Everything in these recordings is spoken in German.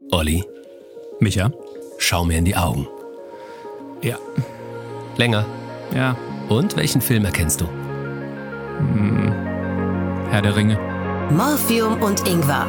Olli, Micha? schau mir in die Augen. Ja. Länger. Ja. Und welchen Film erkennst du? Herr der Ringe. Morphium und Ingwer.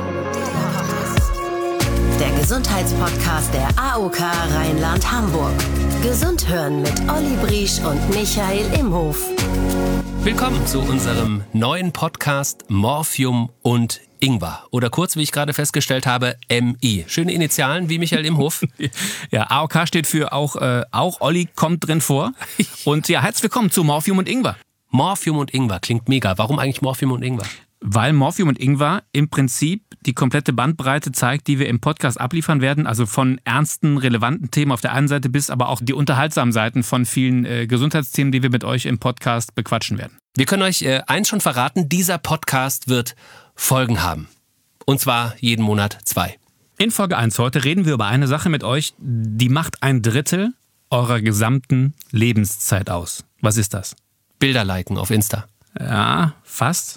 Der Gesundheitspodcast der AOK Rheinland-Hamburg. Gesund hören mit Olli Briesch und Michael Imhof. Willkommen zu unserem neuen Podcast Morphium und Ingwer. Oder kurz, wie ich gerade festgestellt habe, MI. Schöne Initialen wie Michael Imhof. Ja, AOK steht für auch Olli kommt drin vor. Und ja, herzlich willkommen zu Morphium und Ingwer. Morphium und Ingwer klingt mega. Warum eigentlich Morphium und Ingwer? Weil Morphium und Ingwer im Prinzip die komplette Bandbreite zeigt, die wir im Podcast abliefern werden. Also von ernsten, relevanten Themen auf der einen Seite bis aber auch die unterhaltsamen Seiten von vielen Gesundheitsthemen, die wir mit euch im Podcast bequatschen werden. Wir können euch eins schon verraten, dieser Podcast wird Folgen haben. Und zwar jeden Monat 2. In Folge 1 heute reden wir über eine Sache mit euch, die macht 1/3 eurer gesamten Lebenszeit aus. Was ist das? Bilder liken auf Insta. Ja, fast.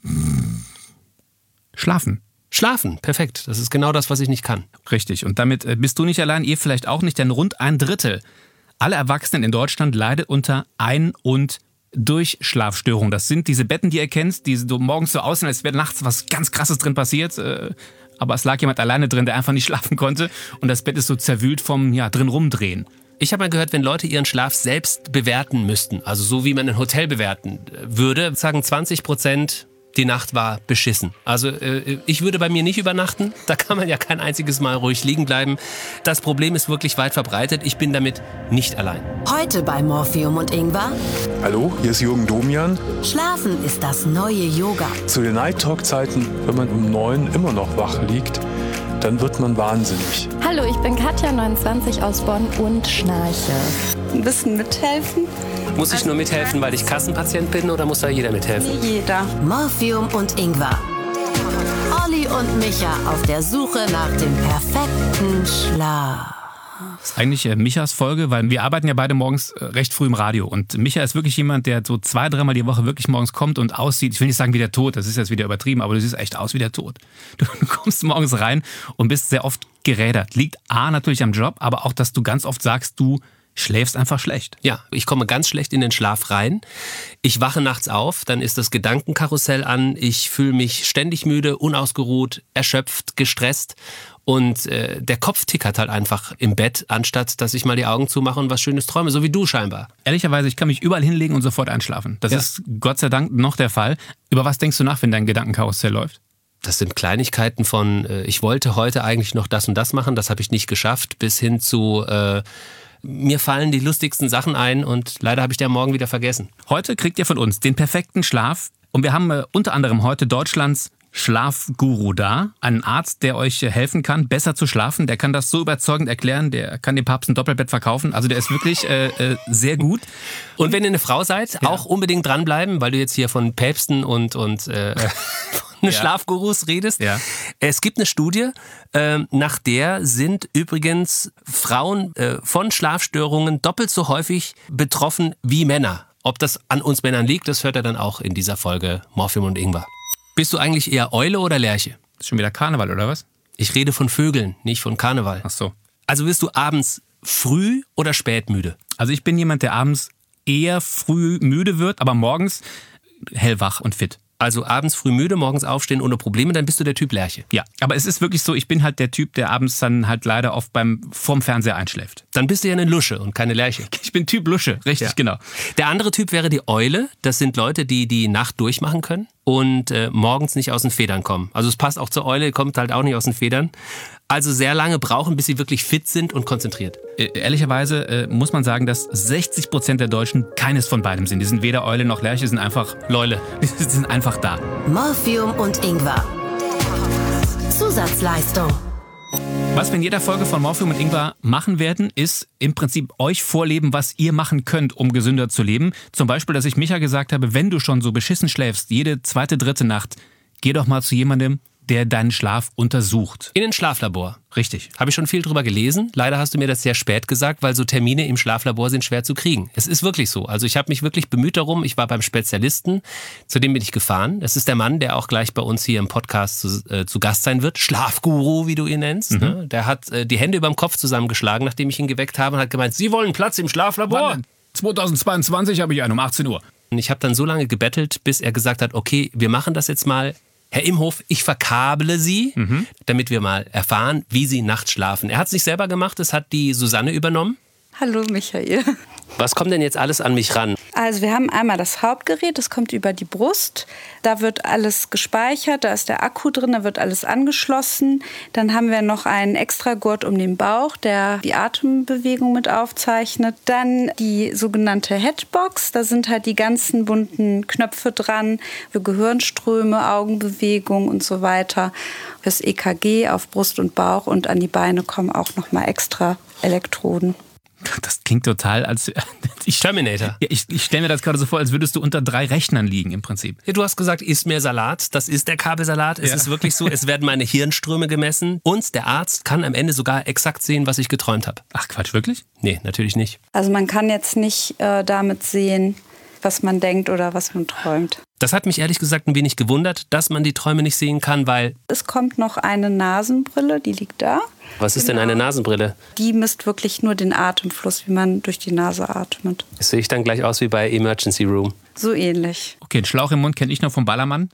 Schlafen. Schlafen, perfekt. Das ist genau das, was ich nicht kann. Richtig. Und damit bist du nicht allein, ihr vielleicht auch nicht, denn rund 1/3 aller Erwachsenen in Deutschland leidet unter Ein- und Durchschlafstörungen. Das sind diese Betten, die ihr kennt, die so morgens so aussehen, als wäre nachts was ganz Krasses drin passiert. Aber es lag jemand alleine drin, der einfach nicht schlafen konnte. Und das Bett ist so zerwühlt vom drin rumdrehen. Ich habe mal gehört, wenn Leute ihren Schlaf selbst bewerten müssten, also so wie man ein Hotel bewerten würde, sagen 20%, die Nacht war beschissen. Also ich würde bei mir nicht übernachten, da kann man ja kein einziges Mal ruhig liegen bleiben. Das Problem ist wirklich weit verbreitet, ich bin damit nicht allein. Heute bei Morphium und Ingwer. Hallo, hier ist Jürgen Domian. Schlafen ist das neue Yoga. Zu den Night Talk Zeiten, wenn man um 9 immer noch wach liegt, dann wird man wahnsinnig. Hallo, ich bin Katja, 29 aus Bonn und schnarche. Ein bisschen mithelfen. Muss ich nur mithelfen, weil ich Kassenpatient bin, oder muss da jeder mithelfen? Jeder. Morphium und Ingwer. Olli und Micha auf der Suche nach dem perfekten Schlaf. Das ist eigentlich Michas Folge, weil wir arbeiten ja beide morgens recht früh im Radio. Und Micha ist wirklich jemand, der so 2-3 Mal die Woche wirklich morgens kommt und aussieht. Ich will nicht sagen wie der Tod, das ist jetzt wieder übertrieben, aber du siehst echt aus wie der Tod. Du kommst morgens rein und bist sehr oft gerädert. Liegt A natürlich am Job, aber auch, dass du ganz oft sagst, du schläfst einfach schlecht. Ja, ich komme ganz schlecht in den Schlaf rein. Ich wache nachts auf, dann ist das Gedankenkarussell an. Ich fühle mich ständig müde, unausgeruht, erschöpft, gestresst. Und der Kopf tickert halt einfach im Bett, anstatt dass ich mal die Augen zumache und was Schönes träume, so wie du scheinbar. Ehrlicherweise, ich kann mich überall hinlegen und sofort einschlafen. Das ist Gott sei Dank noch der Fall. Über was denkst du nach, wenn dein Gedankenkarussell läuft? Das sind Kleinigkeiten von, ich wollte heute eigentlich noch das und das machen, das habe ich nicht geschafft, bis hin zu, mir fallen die lustigsten Sachen ein und leider habe ich die am Morgen wieder vergessen. Heute kriegt ihr von uns den perfekten Schlaf und wir haben unter anderem heute Deutschlands Schlafguru da, einen Arzt, der euch helfen kann, besser zu schlafen. Der kann das so überzeugend erklären, der kann dem Papst ein Doppelbett verkaufen. Also der ist wirklich sehr gut. Und wenn ihr eine Frau seid, auch unbedingt dranbleiben, weil du jetzt hier von Päpsten und Schlafgurus redest. Ja. Es gibt eine Studie, nach der sind übrigens Frauen von Schlafstörungen doppelt so häufig betroffen wie Männer. Ob das an uns Männern liegt, das hört ihr dann auch in dieser Folge Morphium und Ingwer. Bist du eigentlich eher Eule oder Lerche? Ist schon wieder Karneval, oder was? Ich rede von Vögeln, nicht von Karneval. Ach so. Also wirst du abends früh oder spät müde? Also ich bin jemand, der abends eher früh müde wird, aber morgens hellwach und fit. Also abends früh müde, morgens aufstehen ohne Probleme, dann bist du der Typ Lerche. Ja, aber es ist wirklich so, ich bin halt der Typ, der abends dann halt leider oft vorm Fernseher einschläft. Dann bist du ja eine Lusche und keine Lerche. Ich bin Typ Lusche, richtig, genau. Der andere Typ wäre die Eule. Das sind Leute, die die Nacht durchmachen können und morgens nicht aus den Federn kommen. Also es passt auch zur Eule, kommt halt auch nicht aus den Federn. Also sehr lange brauchen, bis sie wirklich fit sind und konzentriert. Ehrlicherweise muss man sagen, dass 60% der Deutschen keines von beidem sind. Die sind weder Eule noch Lerche, sind einfach Leule. Die sind einfach da. Morphium und Ingwer. Zusatzleistung. Was wir in jeder Folge von Morphium und Ingwer machen werden, ist im Prinzip euch vorleben, was ihr machen könnt, um gesünder zu leben. Zum Beispiel, dass ich Micha gesagt habe, wenn du schon so beschissen schläfst, jede 2., 3. Nacht, geh doch mal zu jemandem, der deinen Schlaf untersucht. In ein Schlaflabor. Richtig. Habe ich schon viel drüber gelesen. Leider hast du mir das sehr spät gesagt, weil so Termine im Schlaflabor sind schwer zu kriegen. Es ist wirklich so. Also ich habe mich wirklich bemüht darum. Ich war beim Spezialisten, zu dem bin ich gefahren. Das ist der Mann, der auch gleich bei uns hier im Podcast zu Gast sein wird. Schlafguru, wie du ihn nennst. Ne? Der hat die Hände überm Kopf zusammengeschlagen, nachdem ich ihn geweckt habe und hat gemeint, Sie wollen Platz im Schlaflabor? Wann? 2022 habe ich einen um 18 Uhr. Und ich habe dann so lange gebettelt, bis er gesagt hat, okay, wir machen das jetzt mal. Herr Imhof, ich verkabele Sie, damit wir mal erfahren, wie Sie nachts schlafen. Er hat es nicht selber gemacht, das hat die Susanne übernommen. Hallo Michael. Was kommt denn jetzt alles an mich ran? Also wir haben einmal das Hauptgerät, das kommt über die Brust. Da wird alles gespeichert, da ist der Akku drin, da wird alles angeschlossen. Dann haben wir noch einen Extragurt um den Bauch, der die Atembewegung mit aufzeichnet. Dann die sogenannte Headbox, da sind halt die ganzen bunten Knöpfe dran für Gehirnströme, Augenbewegung und so weiter. Fürs EKG auf Brust und Bauch und an die Beine kommen auch nochmal extra Elektroden. Das klingt total als... Terminator. Ja, ich stelle mir das gerade so vor, als würdest du unter 3 Rechnern liegen im Prinzip. Ja, du hast gesagt, isst mehr Salat. Das ist der Kabelsalat. Es ist wirklich so, es werden meine Hirnströme gemessen. Und der Arzt kann am Ende sogar exakt sehen, was ich geträumt habe. Ach Quatsch, wirklich? Nee, natürlich nicht. Also man kann jetzt nicht damit sehen, was man denkt oder was man träumt. Das hat mich ehrlich gesagt ein wenig gewundert, dass man die Träume nicht sehen kann, weil... Es kommt noch eine Nasenbrille, die liegt da. Was ist denn eine Nasenbrille? Die misst wirklich nur den Atemfluss, wie man durch die Nase atmet. Das sehe ich dann gleich aus wie bei Emergency Room. So ähnlich. Okay, einen Schlauch im Mund kenne ich noch vom Ballermann.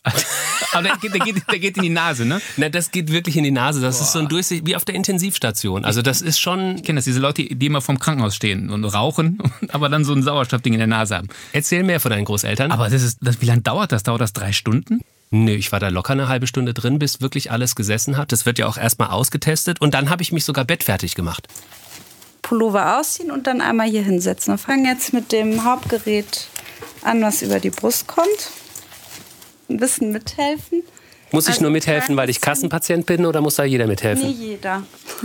Aber der geht in die Nase, ne? Na, das geht wirklich in die Nase. Das ist so ein Durchsicht wie auf der Intensivstation. Also das ist schon... Ich kenne das, diese Leute, die immer vorm Krankenhaus stehen und rauchen, aber dann so ein Sauerstoffding in der Nase haben. Erzähl mehr von deinen Großeltern. Aber wie lange dauert das? Dauert das 3 Stunden? Nö, ich war da locker eine halbe Stunde drin, bis wirklich alles gesessen hat. Das wird ja auch erstmal ausgetestet und dann habe ich mich sogar bettfertig gemacht. Pullover ausziehen und dann einmal hier hinsetzen. Wir fangen jetzt mit dem Hauptgerät an, was über die Brust kommt. Ein bisschen mithelfen. Muss ich nur mithelfen, weil ich Kassenpatient bin oder muss da jeder mithelfen? Nee, jeder.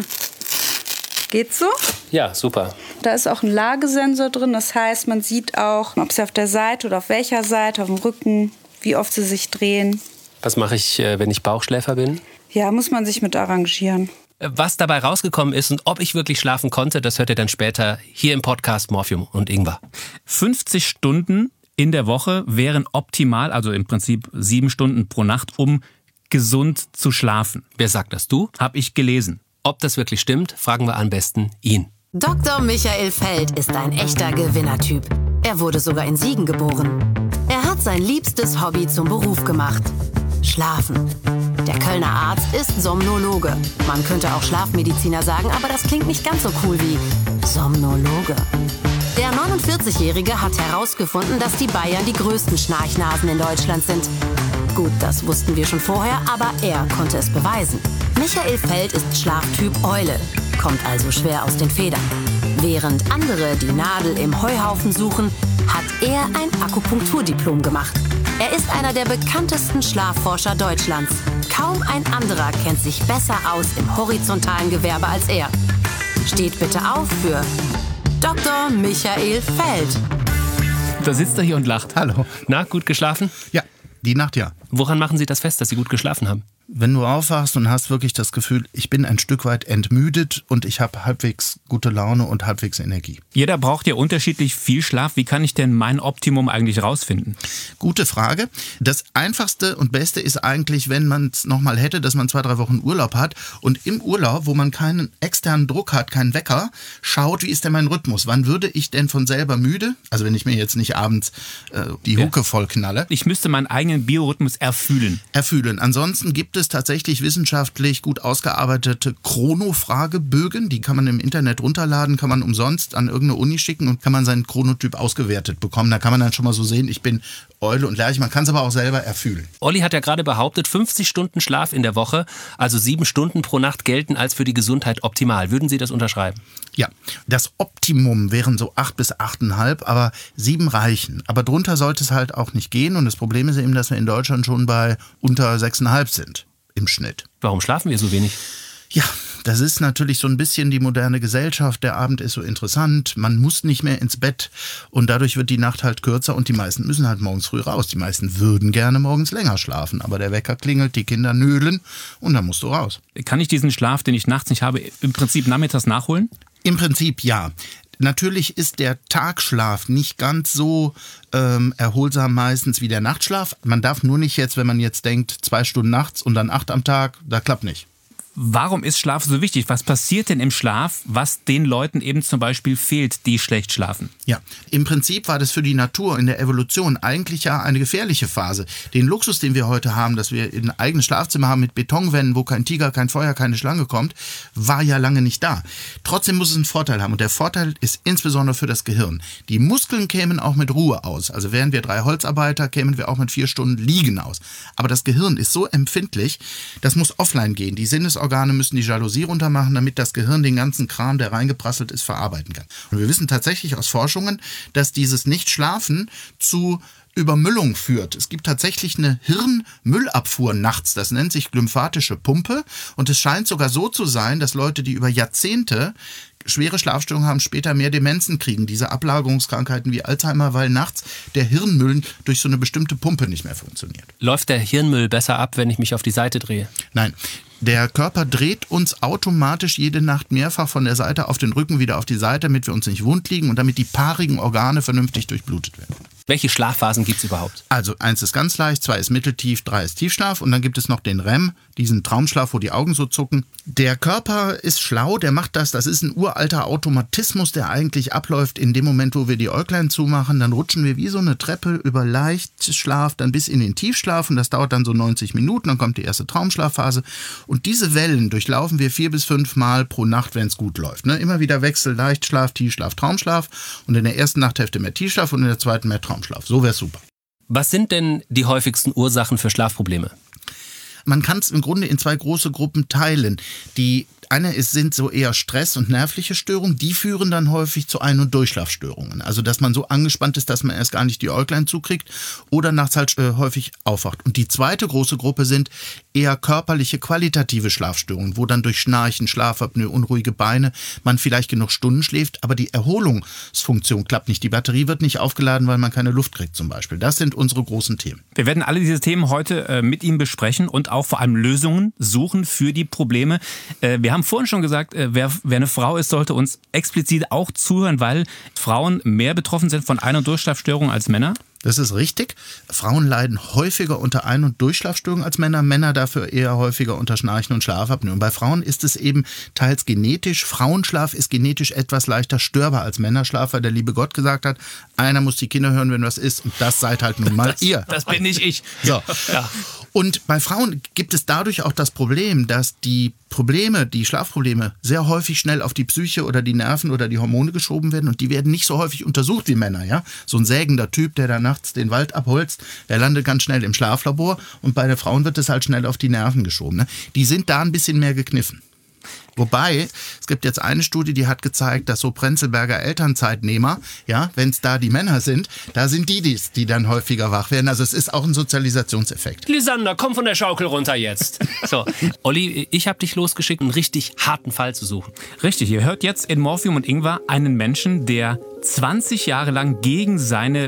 Geht so? Ja, super. Da ist auch ein Lagesensor drin. Das heißt, man sieht auch, ob sie auf der Seite oder auf welcher Seite, auf dem Rücken, wie oft sie sich drehen. Was mache ich, wenn ich Bauchschläfer bin? Ja, muss man sich mit arrangieren. Was dabei rausgekommen ist und ob ich wirklich schlafen konnte, das hört ihr dann später hier im Podcast Morphium und Ingwer. 50 Stunden in der Woche wären optimal, also im Prinzip 7 Stunden pro Nacht, um gesund zu schlafen. Wer sagt das, du? Hab ich gelesen. Ob das wirklich stimmt, fragen wir am besten ihn. Dr. Michael Feld ist ein echter Gewinnertyp. Er wurde sogar in Siegen geboren. Er hat sein liebstes Hobby zum Beruf gemacht. Schlafen. Der Kölner Arzt ist Somnologe. Man könnte auch Schlafmediziner sagen, aber das klingt nicht ganz so cool wie Somnologe. Der 49-Jährige hat herausgefunden, dass die Bayern die größten Schnarchnasen in Deutschland sind. Gut, das wussten wir schon vorher, aber er konnte es beweisen. Michael Feld ist Schlaftyp Eule, kommt also schwer aus den Federn. Während andere die Nadel im Heuhaufen suchen, hat er ein Akupunkturdiplom gemacht. Er ist einer der bekanntesten Schlafforscher Deutschlands. Kaum ein anderer kennt sich besser aus im horizontalen Gewerbe als er. Steht bitte auf für Dr. Michael Feld. Da sitzt er hier und lacht. Hallo. Na, gut geschlafen? Ja, die Nacht ja. Woran machen Sie das fest, dass Sie gut geschlafen haben? Wenn du aufwachst und hast wirklich das Gefühl, ich bin ein Stück weit entmüdet und ich habe halbwegs gute Laune und halbwegs Energie. Jeder braucht ja unterschiedlich viel Schlaf. Wie kann ich denn mein Optimum eigentlich rausfinden? Gute Frage. Das Einfachste und Beste ist eigentlich, wenn man es nochmal hätte, dass man 2-3 Wochen Urlaub hat und im Urlaub, wo man keinen externen Druck hat, keinen Wecker, schaut, wie ist denn mein Rhythmus? Wann würde ich denn von selber müde? Also wenn ich mir jetzt nicht abends die Hucke vollknalle. Ich müsste meinen eigenen Biorhythmus erfühlen. Ansonsten gibt es tatsächlich wissenschaftlich gut ausgearbeitete Chrono-Fragebögen. Die kann man im Internet runterladen, kann man umsonst an irgendeine Uni schicken und kann man seinen Chronotyp ausgewertet bekommen. Da kann man dann schon mal so sehen, ich bin Eule und Lerche. Man kann es aber auch selber erfühlen. Olli hat ja gerade behauptet, 50 Stunden Schlaf in der Woche, also 7 Stunden pro Nacht gelten als für die Gesundheit optimal. Würden Sie das unterschreiben? Ja, das Optimum wären so 8 bis 8,5, aber 7 reichen. Aber drunter sollte es halt auch nicht gehen und das Problem ist eben, dass wir in Deutschland schon bei unter 6,5 sind im Schnitt. Warum schlafen wir so wenig? Ja, Das ist natürlich so ein bisschen die moderne Gesellschaft. Der Abend ist so interessant, man muss nicht mehr ins Bett und dadurch wird die Nacht halt kürzer und die meisten müssen halt morgens früh raus. Die meisten würden gerne morgens länger schlafen, aber der Wecker klingelt, die Kinder nölen und dann musst du raus. Kann ich diesen Schlaf, den ich nachts nicht habe, im Prinzip nachmittags nachholen? Im Prinzip ja. Natürlich ist der Tagschlaf nicht ganz so erholsam meistens wie der Nachtschlaf. Man darf nur nicht jetzt, wenn man jetzt denkt, 2 Stunden nachts und dann 8 am Tag, da klappt nicht. Warum ist Schlaf so wichtig? Was passiert denn im Schlaf, was den Leuten eben zum Beispiel fehlt, die schlecht schlafen? Ja, im Prinzip war das für die Natur in der Evolution eigentlich ja eine gefährliche Phase. Den Luxus, den wir heute haben, dass wir ein eigenes Schlafzimmer haben mit Betonwänden, wo kein Tiger, kein Feuer, keine Schlange kommt, war ja lange nicht da. Trotzdem muss es einen Vorteil haben und der Vorteil ist insbesondere für das Gehirn. Die Muskeln kämen auch mit Ruhe aus. Also wären wir 3 Holzarbeiter, kämen wir auch mit 4 Stunden Liegen aus. Aber das Gehirn ist so empfindlich, das muss offline gehen. Die Sinnesorgane müssen die Jalousie runtermachen, damit das Gehirn den ganzen Kram, der reingeprasselt ist, verarbeiten kann. Und wir wissen tatsächlich aus Forschungen, dass dieses Nicht-Schlafen zu Übermüllung führt. Es gibt tatsächlich eine Hirnmüllabfuhr nachts, das nennt sich glymphatische Pumpe und es scheint sogar so zu sein, dass Leute, die über Jahrzehnte schwere Schlafstörungen haben, später mehr Demenzen kriegen, diese Ablagerungskrankheiten wie Alzheimer, weil nachts der Hirnmüll durch so eine bestimmte Pumpe nicht mehr funktioniert. Läuft der Hirnmüll besser ab, wenn ich mich auf die Seite drehe? Nein. Der Körper dreht uns automatisch jede Nacht mehrfach von der Seite auf den Rücken wieder auf die Seite, damit wir uns nicht wund liegen und damit die paarigen Organe vernünftig durchblutet werden. Welche Schlafphasen gibt es überhaupt? Also 1 ist ganz leicht, 2 ist mitteltief, 3 ist Tiefschlaf und dann gibt es noch den REM, diesen Traumschlaf, wo die Augen so zucken. Der Körper ist schlau, der macht das ist ein uralter Automatismus, der eigentlich abläuft in dem Moment, wo wir die Äuglein zumachen. Dann rutschen wir wie so eine Treppe über Leichtschlaf, dann bis in den Tiefschlaf und das dauert dann so 90 Minuten, dann kommt die erste Traumschlafphase. Und diese Wellen durchlaufen wir 4 bis 5 Mal pro Nacht, wenn es gut läuft. Ne? Immer wieder Wechsel, Leichtschlaf, Tiefschlaf, Traumschlaf und in der ersten Nachthälfte mehr Tiefschlaf und in der zweiten mehr Traumschlaf. So wäre es super. Was sind denn die häufigsten Ursachen für Schlafprobleme? Man kann es im Grunde in 2 große Gruppen teilen. Die eine sind so eher Stress- und nervliche Störungen, die führen dann häufig zu Ein- und Durchschlafstörungen. Also dass man so angespannt ist, dass man erst gar nicht die Äuglein zukriegt oder nachts halt häufig aufwacht. Und die zweite große Gruppe sind eher körperliche, qualitative Schlafstörungen, wo dann durch Schnarchen, Schlafapnoe, unruhige Beine man vielleicht genug Stunden schläft, aber die Erholungsfunktion klappt nicht. Die Batterie wird nicht aufgeladen, weil man keine Luft kriegt zum Beispiel. Das sind unsere großen Themen. Wir werden alle diese Themen heute mit Ihnen besprechen und auch vor allem Lösungen suchen für die Probleme. Wir haben vorhin schon gesagt, wer eine Frau ist, sollte uns explizit auch zuhören, weil Frauen mehr betroffen sind von Ein- und Durchschlafstörungen als Männer. Das ist richtig. Frauen leiden häufiger unter Ein- und Durchschlafstörungen als Männer, Männer dafür eher häufiger unter Schnarchen und Schlafapnoe. Und bei Frauen ist es eben teils genetisch. Frauenschlaf ist genetisch etwas leichter störbar als Männerschlaf, weil der liebe Gott gesagt hat, einer muss die Kinder hören, wenn was ist. Und das seid halt nun mal ihr. Das bin nicht ich. So. Ja. Und bei Frauen gibt es dadurch auch das Problem, dass die Schlafprobleme sehr häufig schnell auf die Psyche oder die Nerven oder die Hormone geschoben werden und die werden nicht so häufig untersucht wie Männer. Ja? So ein sägender Typ, der da nachts den Wald abholzt, der landet ganz schnell im Schlaflabor und bei den Frauen wird es halt schnell auf die Nerven geschoben. Ne? Die sind da ein bisschen mehr gekniffen. Wobei, es gibt jetzt eine Studie, die hat gezeigt, dass so Prenzlberger Elternzeitnehmer, ja, wenn es da die Männer sind, da sind die dann häufiger wach werden. Also es ist auch ein Sozialisationseffekt. Lysander, komm von der Schaukel runter jetzt. So, Olli, ich habe dich losgeschickt, einen richtig harten Fall zu suchen. Richtig, ihr hört jetzt in Morphium und Ingwer einen Menschen, der 20 Jahre lang gegen seine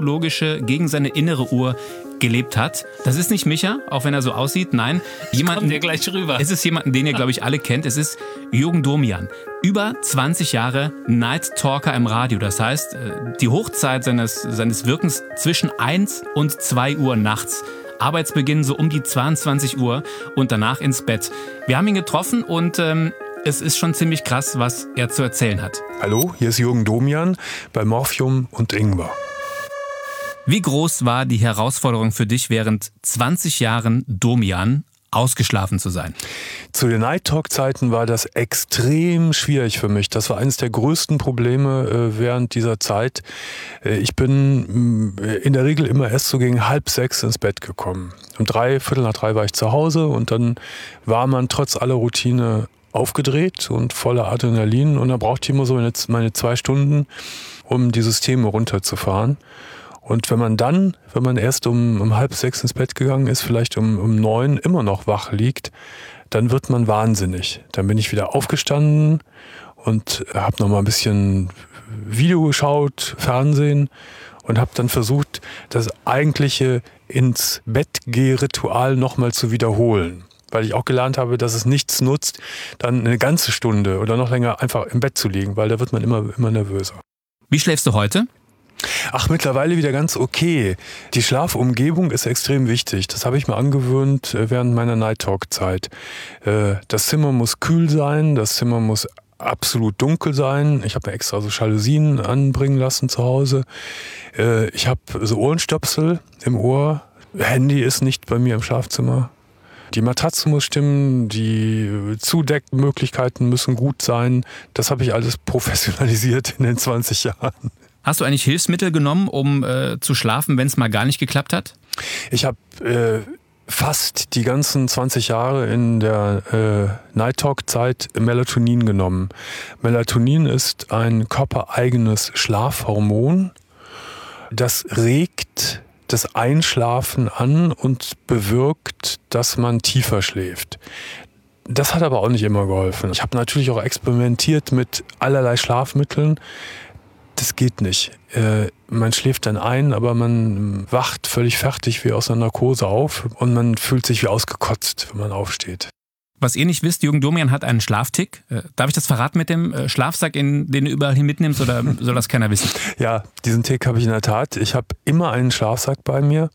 innere Uhr gelebt hat. Das ist nicht Micha, auch wenn er so aussieht. Nein, kommt dir gleich rüber. Es ist jemanden, den ihr, glaube ich, alle kennt. Es ist Jürgen Domian. Über 20 Jahre Night Talker im Radio. Das heißt, die Hochzeit seines Wirkens zwischen 1 und 2 Uhr nachts. Arbeitsbeginn so um die 22 Uhr und danach ins Bett. Wir haben ihn getroffen und es ist schon ziemlich krass, was er zu erzählen hat. Hallo, hier ist Jürgen Domian bei Morphium und Ingwer. Wie groß war die Herausforderung für dich, während 20 Jahren Domian ausgeschlafen zu sein? Zu den Night Talk Zeiten war das extrem schwierig für mich. Das war eines der größten Probleme während dieser Zeit. Ich bin in der Regel immer erst so gegen 5:30 ins Bett gekommen. Um 2:45 war ich zu Hause und dann war man trotz aller Routine aufgedreht und voller Adrenalin und da brauchte ich immer so meine 2 Stunden, um die Systeme runterzufahren. Und wenn man erst um 5:30 ins Bett gegangen ist, vielleicht um 9 immer noch wach liegt, dann wird man wahnsinnig. Dann bin ich wieder aufgestanden und habe noch mal ein bisschen Video geschaut, Fernsehen und habe dann versucht, das eigentliche ins-Bett-Geh-Ritual noch mal zu wiederholen. Weil ich auch gelernt habe, dass es nichts nutzt, dann eine ganze Stunde oder noch länger einfach im Bett zu liegen, weil da wird man immer nervöser. Wie schläfst du heute? Ach, mittlerweile wieder ganz okay. Die Schlafumgebung ist extrem wichtig. Das habe ich mir angewöhnt während meiner Night Talk-Zeit. Das Zimmer muss kühl sein, das Zimmer muss absolut dunkel sein. Ich habe mir extra so Jalousien anbringen lassen zu Hause. Ich habe so Ohrenstöpsel im Ohr. Handy ist nicht bei mir im Schlafzimmer. Die Matratze muss stimmen, die Zudeckmöglichkeiten müssen gut sein. Das habe ich alles professionalisiert in den 20 Jahren. Hast du eigentlich Hilfsmittel genommen, um zu schlafen, wenn es mal gar nicht geklappt hat? Ich habe fast die ganzen 20 Jahre in der Night Talk-Zeit Melatonin genommen. Melatonin ist ein körpereigenes Schlafhormon. Das regt das Einschlafen an und bewirkt, dass man tiefer schläft. Das hat aber auch nicht immer geholfen. Ich habe natürlich auch experimentiert mit allerlei Schlafmitteln. Das geht nicht. Man schläft dann ein, aber man wacht völlig fertig wie aus einer Narkose auf und man fühlt sich wie ausgekotzt, wenn man aufsteht. Was ihr nicht wisst, Jürgen Domian hat einen Schlaftick. Darf ich das verraten mit dem Schlafsack, den du überall hin mitnimmst, oder soll das keiner wissen? Ja, diesen Tick habe ich in der Tat. Ich habe immer einen Schlafsack bei mir.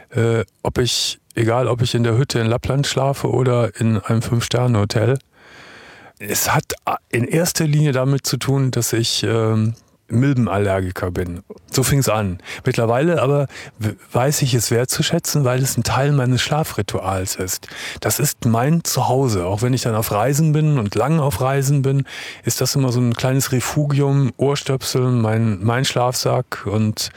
Egal ob ich in der Hütte in Lappland schlafe oder in einem 5-Sterne-Hotel. Es hat in erster Linie damit zu tun, dass ich Milbenallergiker bin. So fing es an. Mittlerweile aber weiß ich es wertzuschätzen, weil es ein Teil meines Schlafrituals ist. Das ist mein Zuhause. Auch wenn ich dann auf Reisen bin und lang auf Reisen bin, ist das immer so ein kleines Refugium, Ohrstöpsel, mein Schlafsack und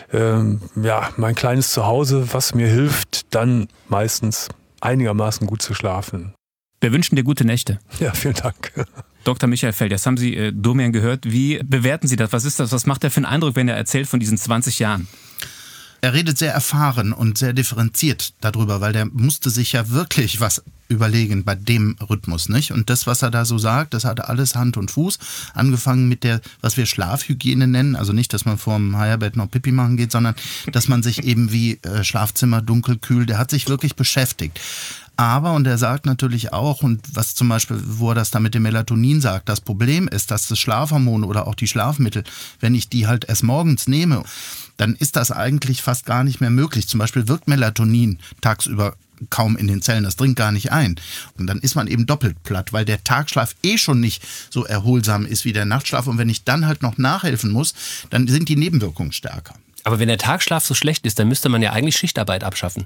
mein kleines Zuhause, was mir hilft, dann meistens einigermaßen gut zu schlafen. Wir wünschen dir gute Nächte. Ja, vielen Dank. Dr. Michael Feld, jetzt haben Sie Domian gehört. Wie bewerten Sie das? Was ist das? Was macht er für einen Eindruck, wenn er erzählt von diesen 20 Jahren? Er redet sehr erfahren und sehr differenziert darüber, weil der musste sich ja wirklich was überlegen bei dem Rhythmus, nicht? Und das, was er da so sagt, das hatte alles Hand und Fuß. Angefangen mit der, was wir Schlafhygiene nennen, also nicht, dass man vorm Heierbett noch Pipi machen geht, sondern dass man sich eben wie Schlafzimmer dunkel, kühl, der hat sich wirklich beschäftigt. Aber, und er sagt natürlich auch, und was zum Beispiel, wo er das da mit dem Melatonin sagt, das Problem ist, dass das Schlafhormon oder auch die Schlafmittel, wenn ich die halt erst morgens nehme, dann ist das eigentlich fast gar nicht mehr möglich. Zum Beispiel wirkt Melatonin tagsüber kaum in den Zellen, das dringt gar nicht ein. Und dann ist man eben doppelt platt, weil der Tagschlaf schon nicht so erholsam ist wie der Nachtschlaf. Und wenn ich dann halt noch nachhelfen muss, dann sind die Nebenwirkungen stärker. Aber wenn der Tagschlaf so schlecht ist, dann müsste man ja eigentlich Schichtarbeit abschaffen.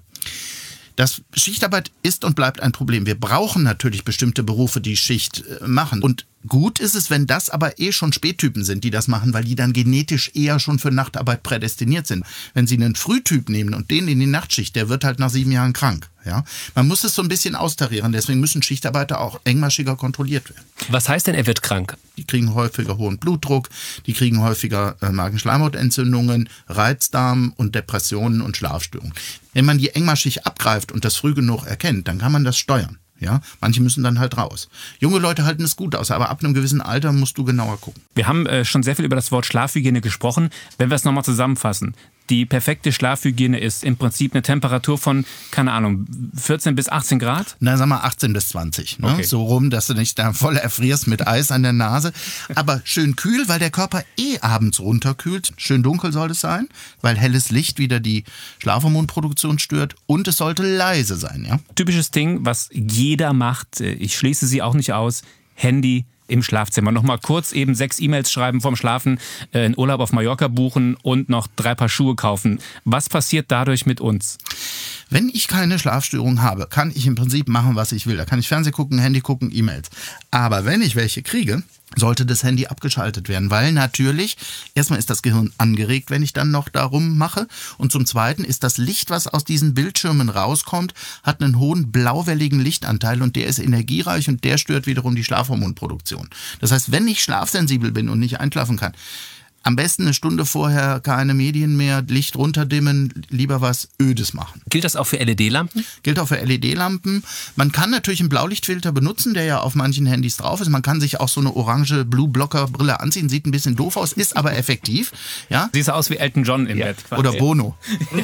Das Schichtarbeit ist und bleibt ein Problem. Wir brauchen natürlich bestimmte Berufe, die Schicht machen. Und gut ist es, wenn das aber schon Spättypen sind, die das machen, weil die dann genetisch eher schon für Nachtarbeit prädestiniert sind. Wenn Sie einen Frühtyp nehmen und den in die Nachtschicht, der wird halt nach 7 Jahren krank. Ja? Man muss es so ein bisschen austarieren, deswegen müssen Schichtarbeiter auch engmaschiger kontrolliert werden. Was heißt denn, er wird krank? Die kriegen häufiger hohen Blutdruck, die kriegen häufiger Magenschleimhautentzündungen, Reizdarm und Depressionen und Schlafstörungen. Wenn man die engmaschig abgreift und das früh genug erkennt, dann kann man das steuern. Ja, manche müssen dann halt raus. Junge Leute halten es gut aus, aber ab einem gewissen Alter musst du genauer gucken. Wir haben schon sehr viel über das Wort Schlafhygiene gesprochen. Wenn wir es nochmal zusammenfassen. Die perfekte Schlafhygiene ist im Prinzip eine Temperatur von, keine Ahnung, 14 bis 18 Grad? Na, sag mal 18 bis 20. Ne? Okay. So rum, dass du nicht da voll erfrierst mit Eis an der Nase. Aber schön kühl, weil der Körper abends runterkühlt. Schön dunkel soll es sein, weil helles Licht wieder die Schlafhormonproduktion stört. Und es sollte leise sein. Ja? Typisches Ding, was jeder macht. Ich schließe sie auch nicht aus. Handy im Schlafzimmer. Nochmal kurz eben 6 E-Mails schreiben vorm Schlafen, einen Urlaub auf Mallorca buchen und noch 3 Paar Schuhe kaufen. Was passiert dadurch mit uns? Wenn ich keine Schlafstörung habe, kann ich im Prinzip machen, was ich will. Da kann ich Fernsehen gucken, Handy gucken, E-Mails. Aber wenn ich welche kriege, sollte das Handy abgeschaltet werden, weil natürlich, erstmal ist das Gehirn angeregt, wenn ich dann noch darum mache, und zum Zweiten ist das Licht, was aus diesen Bildschirmen rauskommt, hat einen hohen blauwelligen Lichtanteil und der ist energiereich und der stört wiederum die Schlafhormonproduktion. Das heißt, wenn ich schlafsensibel bin und nicht einschlafen kann, Am besten eine Stunde vorher keine Medien mehr, Licht runterdimmen, lieber was Ödes machen. Gilt das auch für LED-Lampen? Gilt auch für LED-Lampen. Man kann natürlich einen Blaulichtfilter benutzen, der ja auf manchen Handys drauf ist. Man kann sich auch so eine orange Blue-Blocker-Brille anziehen, sieht ein bisschen doof aus, ist aber effektiv. Ja? Siehst aus wie Elton John im Bett. Quasi. Oder Bono.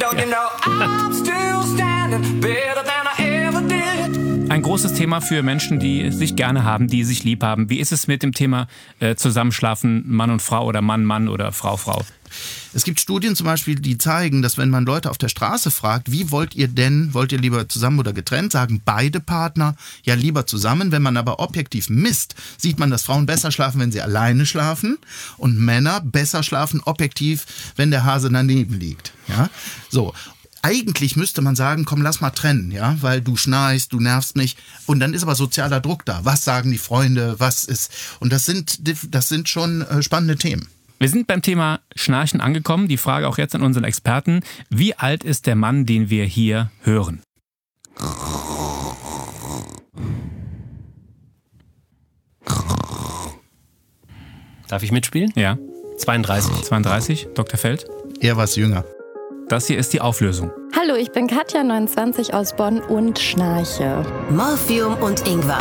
Ein großes Thema für Menschen, die sich gerne haben, die sich lieb haben. Wie ist es mit dem Thema Zusammenschlafen, Mann und Frau oder Mann, Mann oder Frau, Frau? Es gibt Studien zum Beispiel, die zeigen, dass wenn man Leute auf der Straße fragt, wie wollt ihr lieber zusammen oder getrennt, sagen beide Partner, ja lieber zusammen. Wenn man aber objektiv misst, sieht man, dass Frauen besser schlafen, wenn sie alleine schlafen und Männer besser schlafen objektiv, wenn der Hase daneben liegt. Ja? So. Eigentlich müsste man sagen, komm, lass mal trennen, ja, weil du schnarchst, du nervst mich. Und dann ist aber sozialer Druck da. Was sagen die Freunde, was ist? Und das sind schon spannende Themen. Wir sind beim Thema Schnarchen angekommen. Die Frage auch jetzt an unseren Experten. Wie alt ist der Mann, den wir hier hören? Darf ich mitspielen? Ja. 32. 32, Dr. Feld? Er war jünger. Das hier ist die Auflösung. Hallo, ich bin Katja, 29, aus Bonn und schnarche. Morphium und Ingwer.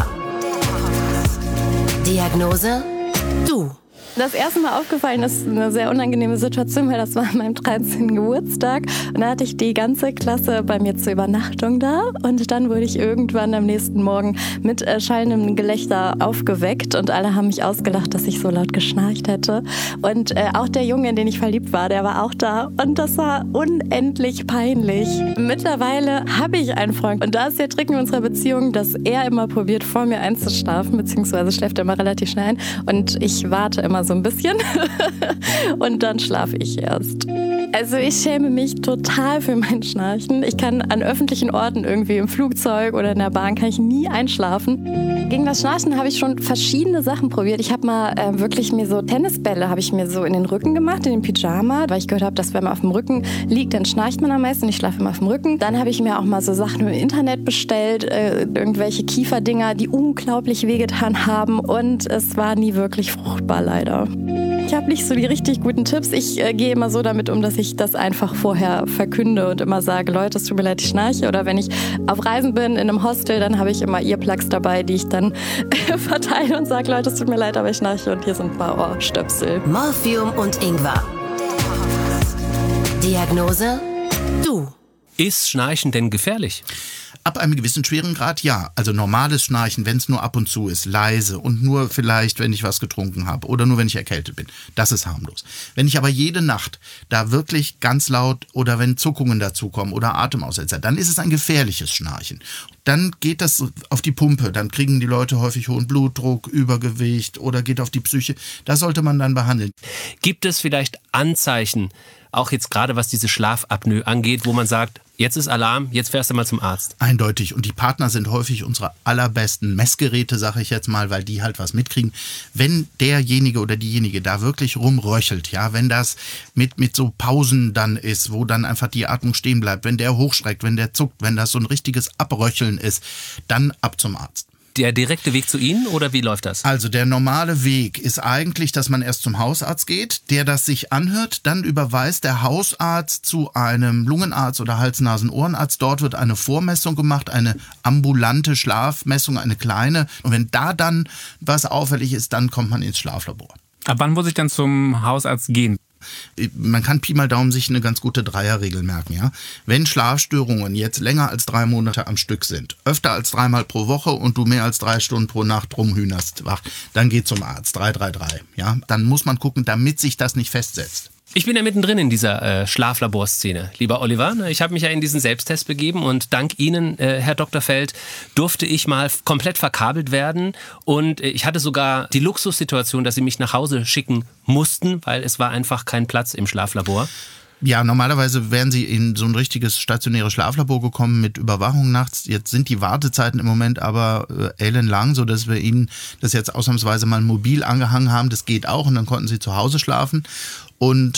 Diagnose: Du. Das erste Mal aufgefallen ist eine sehr unangenehme Situation, weil das war an meinem 13. Geburtstag. Und da hatte ich die ganze Klasse bei mir zur Übernachtung da. Und dann wurde ich irgendwann am nächsten Morgen mit schallendem Gelächter aufgeweckt. Und alle haben mich ausgelacht, dass ich so laut geschnarcht hätte. Und auch der Junge, in den ich verliebt war, der war auch da. Und das war unendlich peinlich. Mittlerweile habe ich einen Freund. Und da ist der Trick in unserer Beziehung, dass er immer probiert, vor mir einzuschlafen. Beziehungsweise schläft er immer relativ schnell ein. Und ich warte immer so ein bisschen und dann schlafe ich erst. Also ich schäme mich total für mein Schnarchen. Ich kann an öffentlichen Orten, irgendwie im Flugzeug oder in der Bahn, kann ich nie einschlafen. Gegen das Schnarchen habe ich schon verschiedene Sachen probiert. Ich habe mal wirklich mir so Tennisbälle habe ich mir so in den Rücken gemacht, in den Pyjama, weil ich gehört habe, dass wenn man auf dem Rücken liegt, dann schnarcht man am meisten. Ich schlafe immer auf dem Rücken. Dann habe ich mir auch mal so Sachen im Internet bestellt, irgendwelche Kieferdinger, die unglaublich wehgetan haben und es war nie wirklich fruchtbar, leider. Ich habe nicht so die richtig guten Tipps. Ich gehe immer so damit um, dass ich das einfach vorher verkünde und immer sage, Leute, es tut mir leid, ich schnarche. Oder wenn ich auf Reisen bin, in einem Hostel, dann habe ich immer Earplugs dabei, die ich dann verteile und sage, Leute, es tut mir leid, aber ich schnarche und hier sind ein paar Ohrstöpsel. Morphium und Ingwer. Diagnose: Du. Ist Schnarchen denn gefährlich? Ab einem gewissen schweren Grad ja. Also normales Schnarchen, wenn es nur ab und zu ist, leise und nur vielleicht, wenn ich was getrunken habe oder nur, wenn ich erkältet bin. Das ist harmlos. Wenn ich aber jede Nacht da wirklich ganz laut oder wenn Zuckungen dazukommen oder Atemaussetzer, dann ist es ein gefährliches Schnarchen. Dann geht das auf die Pumpe. Dann kriegen die Leute häufig hohen Blutdruck, Übergewicht oder geht auf die Psyche. Das sollte man dann behandeln. Gibt es vielleicht Anzeichen, auch jetzt gerade was diese Schlafapnoe angeht, wo man sagt, jetzt ist Alarm, jetzt fährst du mal zum Arzt? Eindeutig. Und die Partner sind häufig unsere allerbesten Messgeräte, sage ich jetzt mal, weil die halt was mitkriegen. Wenn derjenige oder diejenige da wirklich rumröchelt, ja, wenn das mit so Pausen dann ist, wo dann einfach die Atmung stehen bleibt, wenn der hochschreckt, wenn der zuckt, wenn das so ein richtiges Abröcheln ist, dann ab zum Arzt. Der direkte Weg zu Ihnen oder wie läuft das? Also der normale Weg ist eigentlich, dass man erst zum Hausarzt geht, der das sich anhört, dann überweist der Hausarzt zu einem Lungenarzt oder Hals-Nasen-Ohrenarzt. Dort wird eine Vormessung gemacht, eine ambulante Schlafmessung, eine kleine. Und wenn da dann was auffällig ist, dann kommt man ins Schlaflabor. Ab wann muss ich dann zum Hausarzt gehen? Man kann Pi mal Daumen sich eine ganz gute Dreierregel merken, ja. Wenn Schlafstörungen jetzt länger als 3 Monate am Stück sind, öfter als 3-mal pro Woche und du mehr als 3 Stunden pro Nacht rumhühnerst wach, dann geh zum Arzt, 333, ja. Dann muss man gucken, damit sich das nicht festsetzt. Ich bin ja mittendrin in dieser Schlaflaborszene. Lieber Oliver, ich habe mich ja in diesen Selbsttest begeben und dank Ihnen, Herr Dr. Feld, durfte ich mal komplett verkabelt werden und ich hatte sogar die Luxussituation, dass Sie mich nach Hause schicken mussten, weil es war einfach kein Platz im Schlaflabor. Ja, normalerweise wären Sie in so ein richtiges stationäres Schlaflabor gekommen mit Überwachung nachts. Jetzt sind die Wartezeiten im Moment aber ellenlang, sodass wir Ihnen das jetzt ausnahmsweise mal mobil angehangen haben. Das geht auch und dann konnten Sie zu Hause schlafen. Und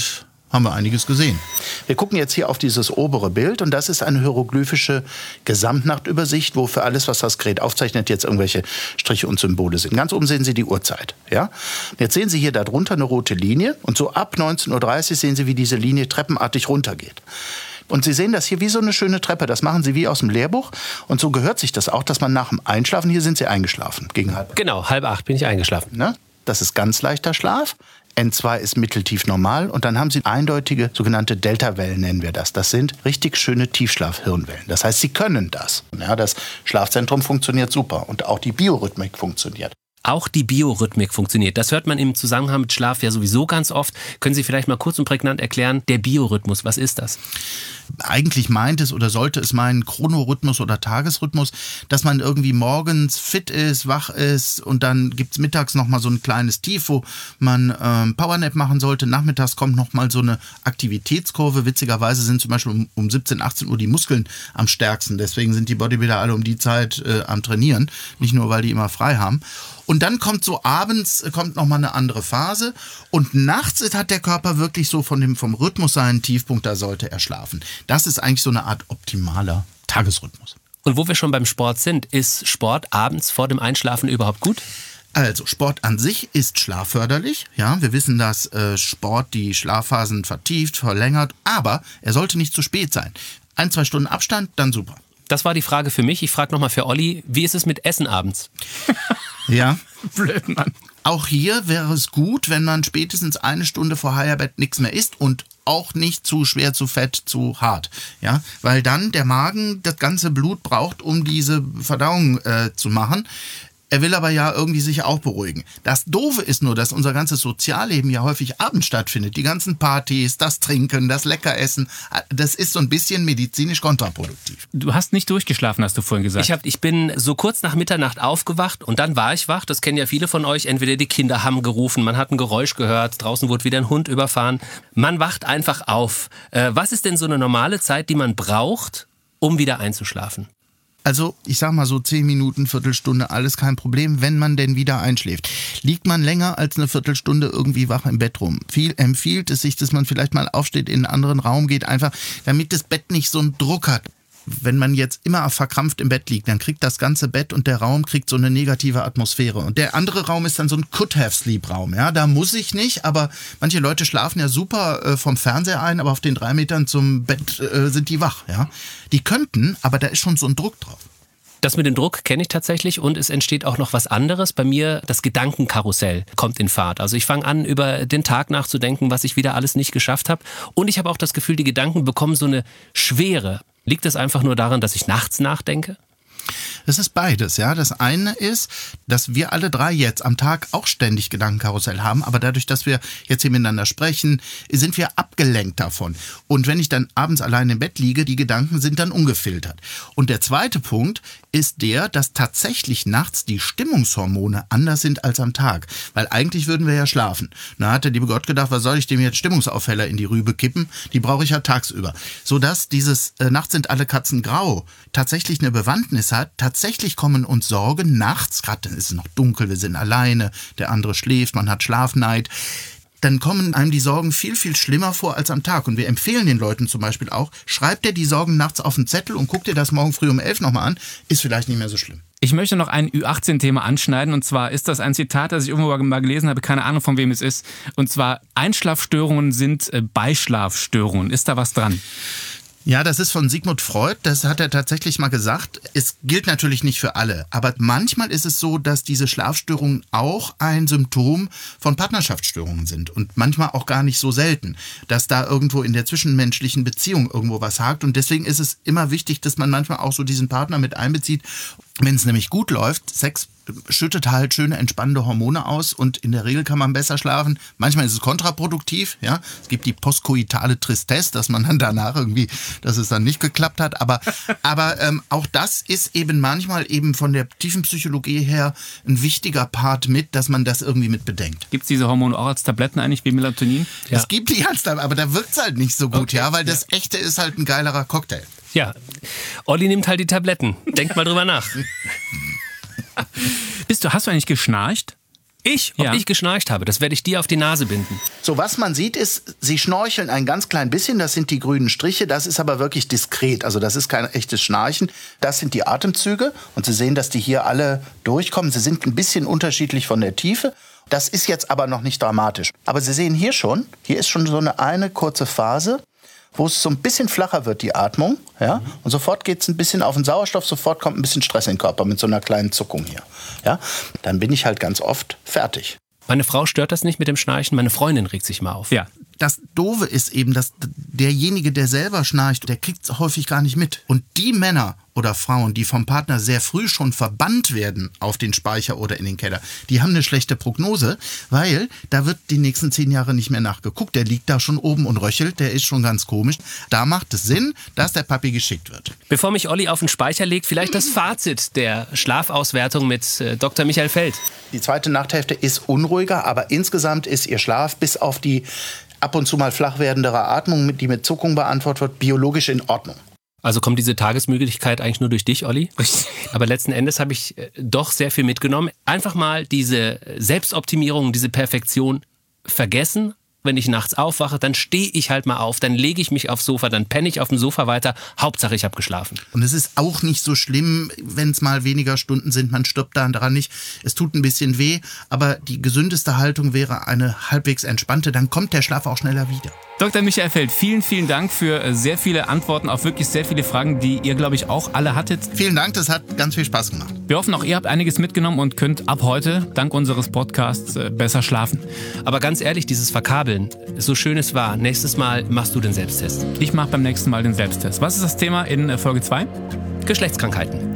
haben wir einiges gesehen. Wir gucken jetzt hier auf dieses obere Bild und das ist eine hieroglyphische Gesamtnachtübersicht, wo für alles, was das Gerät aufzeichnet, jetzt irgendwelche Striche und Symbole sind. Ganz oben sehen Sie die Uhrzeit. Ja? Jetzt sehen Sie hier darunter eine rote Linie und so ab 19:30 Uhr sehen Sie, wie diese Linie treppenartig runtergeht. Und Sie sehen das hier wie so eine schöne Treppe. Das machen Sie wie aus dem Lehrbuch. Und so gehört sich das auch, dass man nach dem Einschlafen, hier sind Sie eingeschlafen, gegen 7:30. Genau, 7:30 bin ich eingeschlafen. Ne? Das ist ganz leichter Schlaf. N2 ist mitteltief normal und dann haben Sie eindeutige sogenannte Delta-Wellen, nennen wir das. Das sind richtig schöne Tiefschlaf-Hirnwellen. Das heißt, Sie können das. Ja, das Schlafzentrum funktioniert super und auch die Biorhythmik funktioniert. Auch die Biorhythmik funktioniert. Das hört man im Zusammenhang mit Schlaf ja sowieso ganz oft. Können Sie vielleicht mal kurz und prägnant erklären, der Biorhythmus, was ist das? Eigentlich meint es oder sollte es meinen Chronorhythmus oder Tagesrhythmus, dass man irgendwie morgens fit ist, wach ist und dann gibt es mittags nochmal so ein kleines Tief, wo man Powernap machen sollte. Nachmittags kommt nochmal so eine Aktivitätskurve. Witzigerweise sind zum Beispiel um 17, 18 Uhr die Muskeln am stärksten. Deswegen sind die Bodybuilder alle um die Zeit am Trainieren. Nicht nur, weil die immer frei haben. Und dann kommt so abends nochmal eine andere Phase und nachts hat der Körper wirklich so vom Rhythmus seinen Tiefpunkt, da sollte er schlafen. Das ist eigentlich so eine Art optimaler Tagesrhythmus. Und wo wir schon beim Sport sind, ist Sport abends vor dem Einschlafen überhaupt gut? Also Sport an sich ist schlafförderlich. Ja, wir wissen, dass Sport die Schlafphasen vertieft, verlängert, aber er sollte nicht zu spät sein. 1-2 Stunden Abstand, dann super. Das war die Frage für mich. Ich frage nochmal für Olli, wie ist es mit Essen abends? Ja, Blöd, Mann. auch hier wäre es gut, wenn man spätestens 1 Stunde vor Heilerbett nichts mehr isst und auch nicht zu schwer, zu fett, zu hart. Ja, weil dann der Magen das ganze Blut braucht, um diese Verdauung zu machen. Er will aber ja irgendwie sich auch beruhigen. Das Doofe ist nur, dass unser ganzes Sozialleben ja häufig abends stattfindet. Die ganzen Partys, das Trinken, das Leckeressen, das ist so ein bisschen medizinisch kontraproduktiv. Du hast nicht durchgeschlafen, hast du vorhin gesagt. Ich bin so kurz nach Mitternacht aufgewacht und dann war ich wach. Das kennen ja viele von euch. Entweder die Kinder haben gerufen, man hat ein Geräusch gehört, draußen wurde wieder ein Hund überfahren. Man wacht einfach auf. Was ist denn so eine normale Zeit, die man braucht, um wieder einzuschlafen? Also, ich sag mal so 10 Minuten, Viertelstunde, alles kein Problem, wenn man denn wieder einschläft. Liegt man länger als eine Viertelstunde irgendwie wach im Bett rum? Viel empfiehlt es sich, dass man vielleicht mal aufsteht, in einen anderen Raum geht, einfach damit das Bett nicht so einen Druck hat. Wenn man jetzt immer verkrampft im Bett liegt, dann kriegt das ganze Bett und der Raum kriegt so eine negative Atmosphäre. Und der andere Raum ist dann so ein Could-Have-Sleep-Raum. Ja, da muss ich nicht, aber manche Leute schlafen ja super vom Fernseher ein, aber auf den 3 Metern zum Bett sind die wach. Ja, die könnten, aber da ist schon so ein Druck drauf. Das mit dem Druck kenne ich tatsächlich und es entsteht auch noch was anderes. Bei mir, das Gedankenkarussell kommt in Fahrt. Also ich fange an, über den Tag nachzudenken, was ich wieder alles nicht geschafft habe. Und ich habe auch das Gefühl, die Gedanken bekommen so eine Schwere. Liegt es einfach nur daran, dass ich nachts nachdenke? Es ist beides, ja. Das eine ist, dass wir alle 3 jetzt am Tag auch ständig Gedankenkarussell haben, aber dadurch, dass wir jetzt hier miteinander sprechen, sind wir abgelenkt davon. Und wenn ich dann abends allein im Bett liege, die Gedanken sind dann ungefiltert. Und der zweite Punkt ist der, dass tatsächlich nachts die Stimmungshormone anders sind als am Tag. Weil eigentlich würden wir ja schlafen. Da hat der liebe Gott gedacht, was soll ich dem jetzt Stimmungsaufheller in die Rübe kippen? Die brauche ich ja tagsüber. Sodass dieses Nachts sind alle Katzen grau tatsächlich eine Bewandtnis hat. Tatsächlich kommen uns Sorgen nachts, gerade dann ist es noch dunkel, wir sind alleine, der andere schläft, man hat Schlafneid. Dann kommen einem die Sorgen viel, viel schlimmer vor als am Tag. Und wir empfehlen den Leuten zum Beispiel auch, schreibt dir die Sorgen nachts auf einen Zettel und guck dir das morgen früh um 11 nochmal an, ist vielleicht nicht mehr so schlimm. Ich möchte noch ein Ü18-Thema anschneiden und zwar ist das ein Zitat, das ich irgendwo mal gelesen habe, keine Ahnung von wem es ist. Und zwar, Einschlafstörungen sind Beischlafstörungen. Ist da was dran? Ja, das ist von Sigmund Freud, das hat er tatsächlich mal gesagt. Es gilt natürlich nicht für alle, aber manchmal ist es so, dass diese Schlafstörungen auch ein Symptom von Partnerschaftsstörungen sind und manchmal auch gar nicht so selten, dass da irgendwo in der zwischenmenschlichen Beziehung irgendwo was hakt und deswegen ist es immer wichtig, dass man manchmal auch so diesen Partner mit einbezieht. Wenn es nämlich gut läuft, Sex schüttet halt schöne entspannende Hormone aus und in der Regel kann man besser schlafen. Manchmal ist es kontraproduktiv, ja. Es gibt die postkoitale Tristesse, dass man dann danach irgendwie, dass es dann nicht geklappt hat. Aber auch das ist eben manchmal eben von der tiefen Psychologie her ein wichtiger Part mit, dass man das irgendwie mit bedenkt. Gibt es diese Hormone auch als Tabletten eigentlich wie Melatonin? Ja. Es gibt die als Tabletten, aber da wirkt es halt nicht so gut, okay, ja, weil das Echte ist halt ein geilerer Cocktail. Ja, Olli nimmt halt die Tabletten. Denkt mal drüber nach. Hast du eigentlich geschnarcht? Ob ich geschnarcht habe, das werde ich dir auf die Nase binden. So, was man sieht ist, sie schnorcheln ein ganz klein bisschen, das sind die grünen Striche, das ist aber wirklich diskret, also das ist kein echtes Schnarchen. Das sind die Atemzüge und Sie sehen, dass die hier alle durchkommen. Sie sind ein bisschen unterschiedlich von der Tiefe. Das ist jetzt aber noch nicht dramatisch. Aber Sie sehen hier ist schon so eine kurze Phase, wo es so ein bisschen flacher wird, die Atmung. Ja? Und sofort geht es ein bisschen auf den Sauerstoff, sofort kommt ein bisschen Stress in den Körper mit so einer kleinen Zuckung hier. Ja? Dann bin ich halt ganz oft fertig. Meine Frau stört das nicht mit dem Schnarchen, meine Freundin regt sich mal auf. Ja. Das Doofe ist eben, dass derjenige, der selber schnarcht, der kriegt es häufig gar nicht mit. Und die Männer oder Frauen, die vom Partner sehr früh schon verbannt werden auf den Speicher oder in den Keller, die haben eine schlechte Prognose, weil da wird die nächsten 10 Jahre nicht mehr nachgeguckt. Der liegt da schon oben und röchelt, der ist schon ganz komisch. Da macht es Sinn, dass der Papi geschickt wird. Bevor mich Olli auf den Speicher legt, vielleicht das Fazit der Schlafauswertung mit Dr. Michael Feld. Die zweite Nachthälfte ist unruhiger, aber insgesamt ist ihr Schlaf bis auf die ab und zu mal flach werdendere Atmung, die mit Zuckung beantwortet wird, biologisch in Ordnung. Also kommt diese Tagesmüdigkeit eigentlich nur durch dich, Olli? Aber letzten Endes habe ich doch sehr viel mitgenommen. Einfach mal diese Selbstoptimierung, diese Perfektion vergessen. Wenn ich nachts aufwache, dann stehe ich halt mal auf, dann lege ich mich aufs Sofa, dann penne ich auf dem Sofa weiter. Hauptsache, ich habe geschlafen. Und es ist auch nicht so schlimm, wenn es mal weniger Stunden sind. Man stirbt daran nicht. Es tut ein bisschen weh, aber die gesündeste Haltung wäre eine halbwegs entspannte. Dann kommt der Schlaf auch schneller wieder. Dr. Michael Feld, vielen, vielen Dank für sehr viele Antworten auf wirklich sehr viele Fragen, die ihr, glaube ich, auch alle hattet. Vielen Dank, das hat ganz viel Spaß gemacht. Wir hoffen, auch ihr habt einiges mitgenommen und könnt ab heute, dank unseres Podcasts, besser schlafen. Aber ganz ehrlich, dieses Verkabeln, so schön es war, nächstes Mal machst du den Selbsttest. Ich mache beim nächsten Mal den Selbsttest. Was ist das Thema in Folge 2? Geschlechtskrankheiten.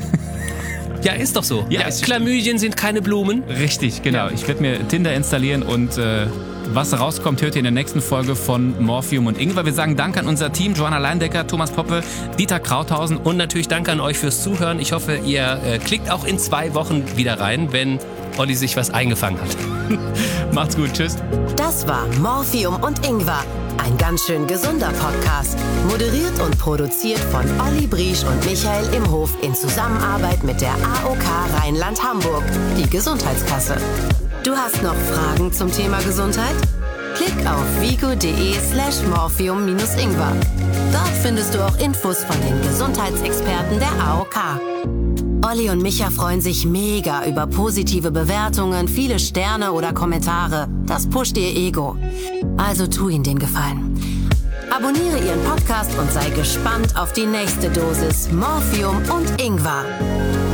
Ja, ist doch so. Ja, Chlamydien sind keine Blumen. Richtig, genau. Ich werde mir Tinder installieren und was rauskommt, hört ihr in der nächsten Folge von Morphium und Ingwer. Wir sagen Dank an unser Team, Joanna Leindecker, Thomas Poppe, Dieter Krauthausen. Und natürlich Dank an euch fürs Zuhören. Ich hoffe, ihr klickt auch in 2 Wochen wieder rein, wenn Olli sich was eingefangen hat. Macht's gut, tschüss. Das war Morphium und Ingwer. Ein ganz schön gesunder Podcast. Moderiert und produziert von Olli Briesch und Michael Imhof in Zusammenarbeit mit der AOK Rheinland-Hamburg, die Gesundheitskasse. Du hast noch Fragen zum Thema Gesundheit? Klick auf vigo.de/morphium-ingwer. Dort findest du auch Infos von den Gesundheitsexperten der AOK. Olli und Micha freuen sich mega über positive Bewertungen, viele Sterne oder Kommentare. Das pusht ihr Ego. Also tu ihnen den Gefallen. Abonniere ihren Podcast und sei gespannt auf die nächste Dosis Morphium und Ingwer.